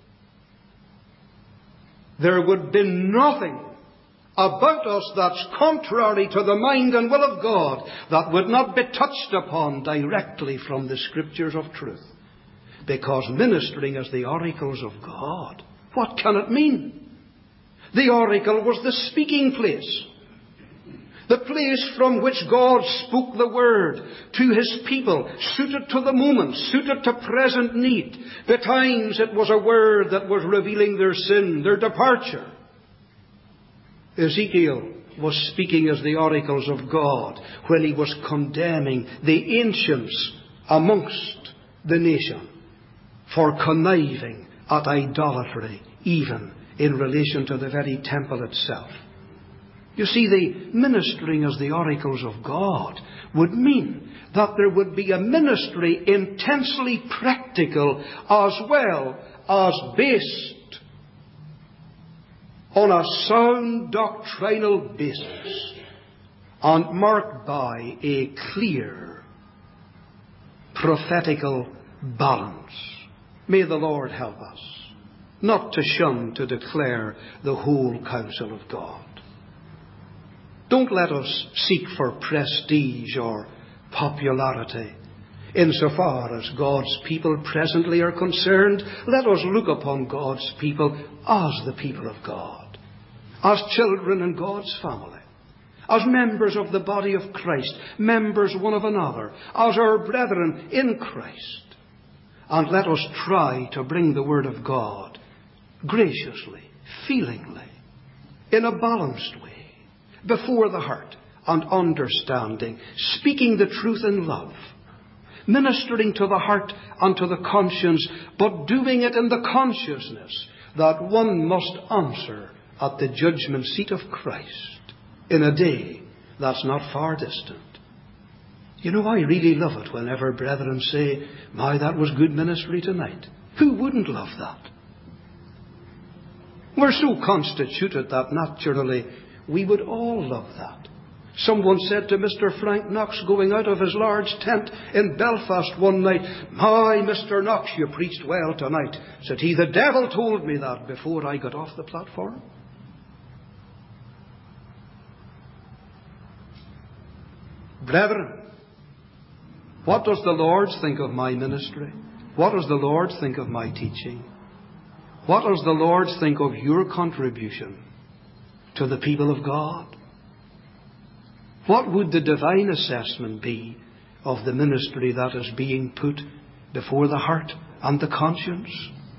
B: There would be nothing about us that's contrary to the mind and will of God that would not be touched upon directly from the Scriptures of truth. Because ministering as the oracles of God, what can it mean? The oracle was the speaking place. The place from which God spoke the word to His people, suited to the moment, suited to present need. Betimes it was a word that was revealing their sin, their departure. Ezekiel was speaking as the oracles of God when he was condemning the ancients amongst the nation for conniving at idolatry, even in relation to the very temple itself. You see, the ministering as the oracles of God would mean that there would be a ministry intensely practical as well as based on a sound doctrinal basis and marked by a clear prophetical balance. May the Lord help us not to shun to declare the whole counsel of God. Don't let us seek for prestige or popularity. Insofar as God's people presently are concerned, let us look upon God's people as the people of God, as children in God's family, as members of the body of Christ, members one of another, as our brethren in Christ. And let us try to bring the Word of God graciously, feelingly, in a balanced way, before the heart and understanding, speaking the truth in love, ministering to the heart and to the conscience, but doing it in the consciousness that one must answer at the judgment seat of Christ in a day that's not far distant. You know, I really love it whenever brethren say, "My, that was good ministry tonight." Who wouldn't love that? We're so constituted that naturally we would all love that. Someone said to Mister Frank Knox going out of his large tent in Belfast one night, "My, Mister Knox, you preached well tonight." Said he, "The devil told me that before I got off the platform." Brethren, what does the Lord think of my ministry? What does the Lord think of my teaching? What does the Lord think of your contribution to the people of God? What would the divine assessment be of the ministry that is being put before the heart and the conscience?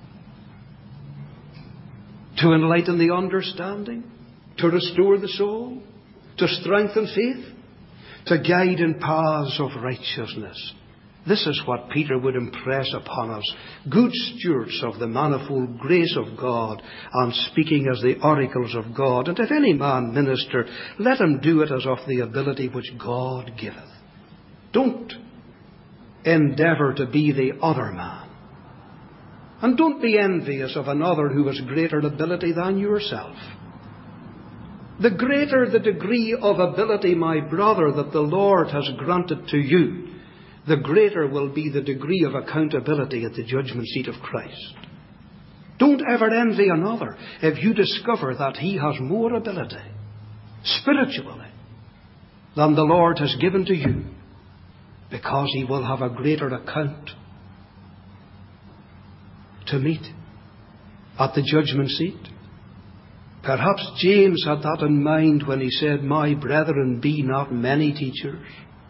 B: To enlighten the understanding, to restore the soul, to strengthen faith, to guide in paths of righteousness, This is what Peter would impress upon us. Good stewards of the manifold grace of God, and speaking as the oracles of God. And if any man minister, let him do it as of the ability which God giveth. Don't endeavour to be the other man. And don't be envious of another who has greater ability than yourself. The greater the degree of ability, my brother, that the Lord has granted to you, the greater will be the degree of accountability at the judgment seat of Christ. Don't ever envy another if you discover that he has more ability, spiritually, than the Lord has given to you, because he will have a greater account to meet at the judgment seat. Perhaps James had that in mind when he said, "My brethren, be not many teachers."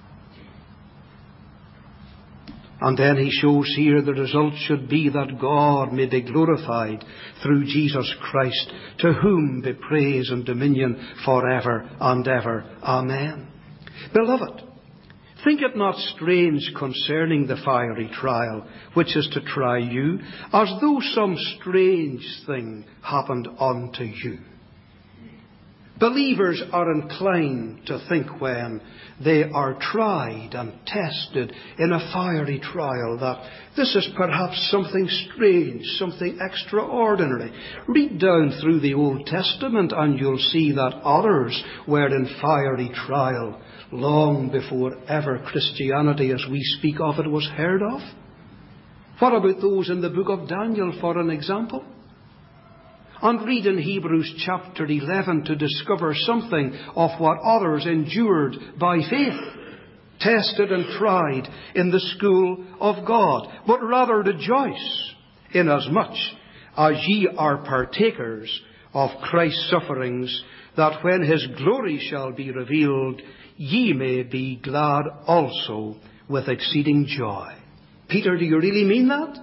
B: And then he shows here the result should be that God may be glorified through Jesus Christ, to whom be praise and dominion forever and ever. Amen. Beloved, think it not strange concerning the fiery trial, which is to try you, as though some strange thing happened unto you. Believers are inclined to think when they are tried and tested in a fiery trial that this is perhaps something strange, something extraordinary. Read down through the Old Testament and you'll see that others were in fiery trial long before ever Christianity as we speak of it was heard of. What about those in the book of Daniel, for an example? And read in Hebrews chapter eleven to discover something of what others endured by faith, tested and tried in the school of God. But rather rejoice, inasmuch as ye are partakers of Christ's sufferings, that when his glory shall be revealed, ye may be glad also with exceeding joy. Peter, do you really mean that?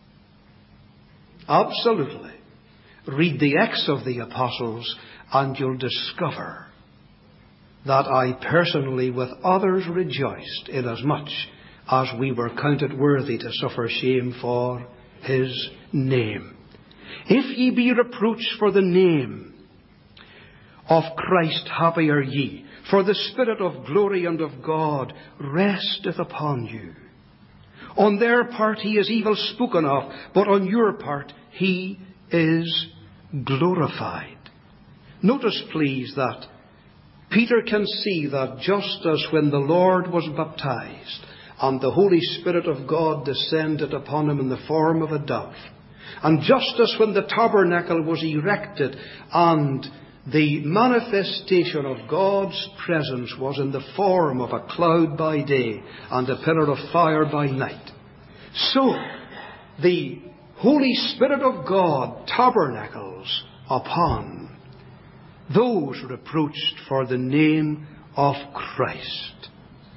B: Absolutely. Read the Acts of the Apostles and you'll discover that I personally with others rejoiced, inasmuch as we were counted worthy to suffer shame for his name. If ye be reproached for the name of Christ, happy are ye, for the Spirit of glory and of God resteth upon you. On their part he is evil spoken of, but on your part he is glorified. Notice, please, that Peter can see that just as when the Lord was baptized and the Holy Spirit of God descended upon him in the form of a dove, and just as when the tabernacle was erected and the manifestation of God's presence was in the form of a cloud by day and a pillar of fire by night, so the Holy Spirit of God tabernacles upon those reproached for the name of Christ.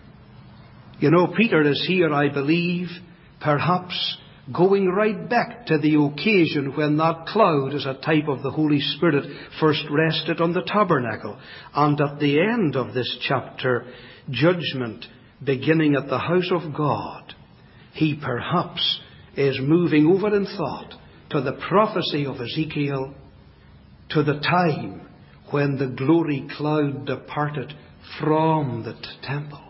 B: You know, Peter is here, I believe, perhaps going right back to the occasion when that cloud, as a type of the Holy Spirit, first rested on the tabernacle. And at the end of this chapter, judgment beginning at the house of God, he perhaps is moving over in thought to the prophecy of Ezekiel, to the time when the glory cloud departed from the t- temple.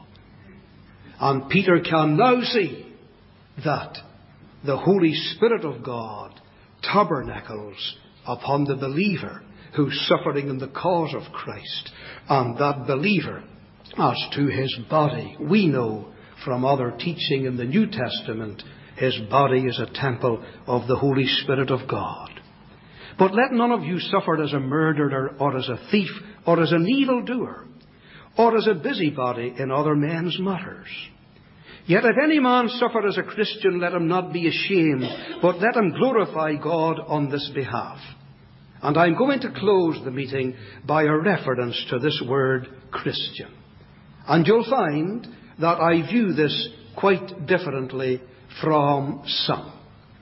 B: And Peter can now see that the Holy Spirit of God tabernacles upon the believer who's suffering in the cause of Christ. And that believer, as to his body, we know from other teaching in the New Testament, his body is a temple of the Holy Spirit of God. But let none of you suffer as a murderer, or as a thief, or as an evildoer, or as a busybody in other men's matters. Yet if any man suffer as a Christian, let him not be ashamed, but let him glorify God on this behalf. And I'm going to close the meeting by a reference to this word Christian. And you'll find that I view this quite differently from some.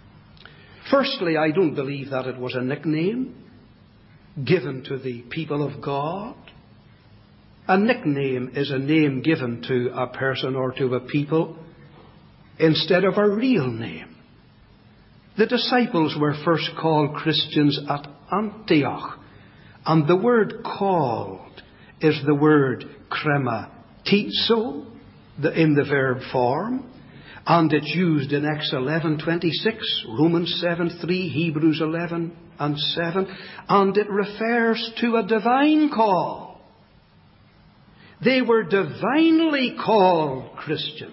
B: Firstly, I don't believe that it was a nickname given to the people of God. A nickname is a name given to a person or to a people instead of a real name. The disciples were first called Christians at Antioch, and the word called is the word krematizo, in the verb form, and it's used in Acts eleven twenty-six, Romans seven three, Hebrews eleven and seven, and it refers to a divine call. They were divinely called Christians.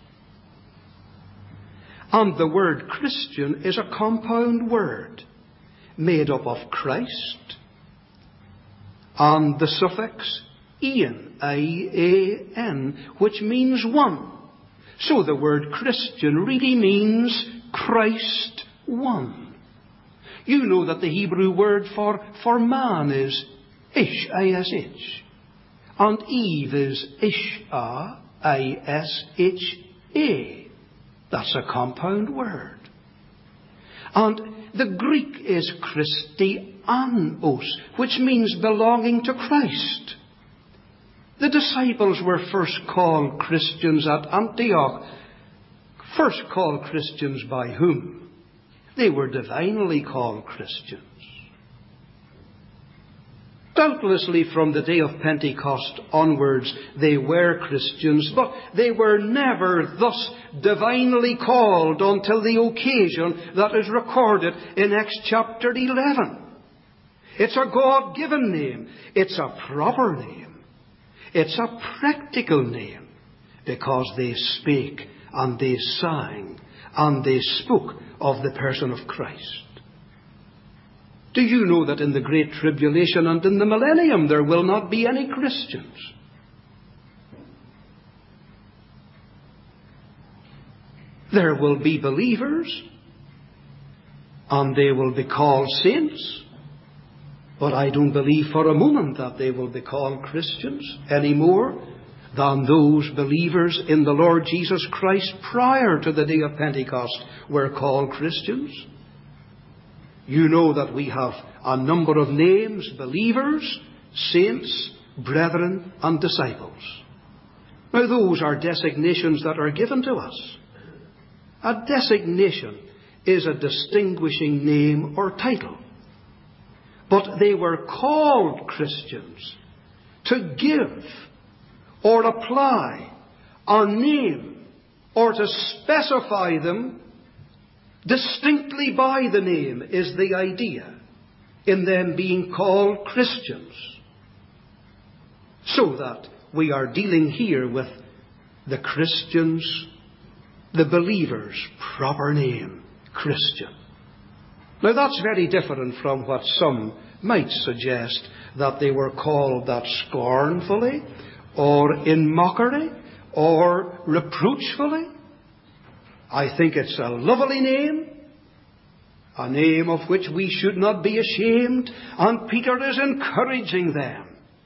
B: And the word Christian is a compound word made up of Christ and the suffix ian, I A N, which means one. So the word Christian really means Christ one. You know that the Hebrew word for, for man is ish, I S H. And Eve is isha, I S H A. That's a compound word. And the Greek is Christianos, which means belonging to Christ. The disciples were first called Christians at Antioch. First called Christians by whom? They were divinely called Christians. Doubtlessly from the day of Pentecost onwards they were Christians, but they were never thus divinely called until the occasion that is recorded in Acts chapter eleven. It's a God-given name. It's a proper name. It's a practical name, because they spake and they sang and they spoke of the person of Christ. Do you know that in the Great Tribulation and in the Millennium there will not be any Christians? There will be believers, and they will be called saints, but I don't believe for a moment that they will be called Christians any more than those believers in the Lord Jesus Christ prior to the day of Pentecost were called Christians. You know that we have a number of names: believers, saints, brethren, and disciples. Now those are designations that are given to us. A designation is a distinguishing name or title. But they were called Christians to give or apply a name or to specify them distinctly by the name is the idea in them being called Christians. So that we are dealing here with the Christians, the believers' proper name, Christian. Now that's very different from what some might suggest, that they were called that scornfully or in mockery or reproachfully. I think it's a lovely name, a name of which we should not be ashamed, and Peter is encouraging them.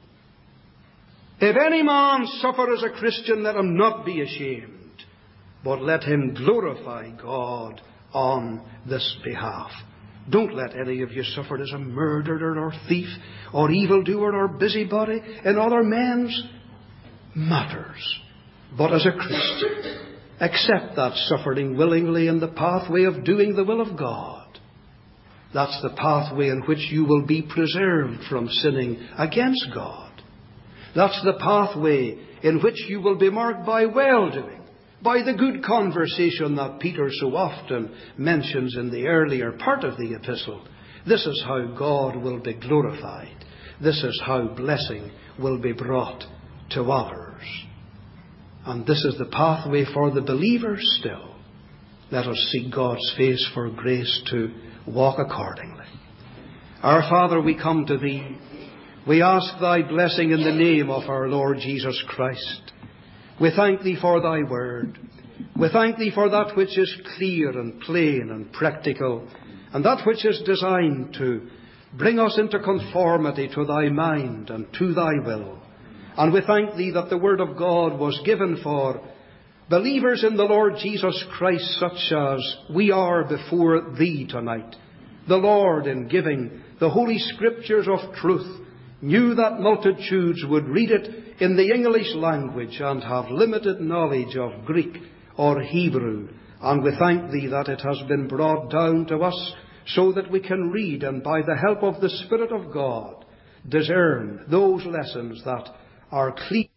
B: If any man suffer as a Christian, let him not be ashamed, but let him glorify God on this behalf. Don't let any of you suffer as a murderer or thief or evildoer or busybody in other men's matters, but as a Christian. Accept that suffering willingly in the pathway of doing the will of God. That's the pathway in which you will be preserved from sinning against God. That's the pathway in which you will be marked by well-doing, by the good conversation that Peter so often mentions in the earlier part of the epistle. This is how God will be glorified. This is how blessing will be brought to others. And this is the pathway for the believers still. Let us seek God's face for grace to walk accordingly. Our Father, we come to Thee. We ask Thy blessing in the name of our Lord Jesus Christ. We thank Thee for Thy word. We thank Thee for that which is clear and plain and practical, and that which is designed to bring us into conformity to Thy mind and to Thy will. And we thank Thee that the Word of God was given for believers in the Lord Jesus Christ, such as we are before Thee tonight. The Lord, in giving the Holy Scriptures of truth, knew that multitudes would read it in the English language and have limited knowledge of Greek or Hebrew, and we thank Thee that it has been brought down to us so that we can read and by the help of the Spirit of God discern those lessons that are clear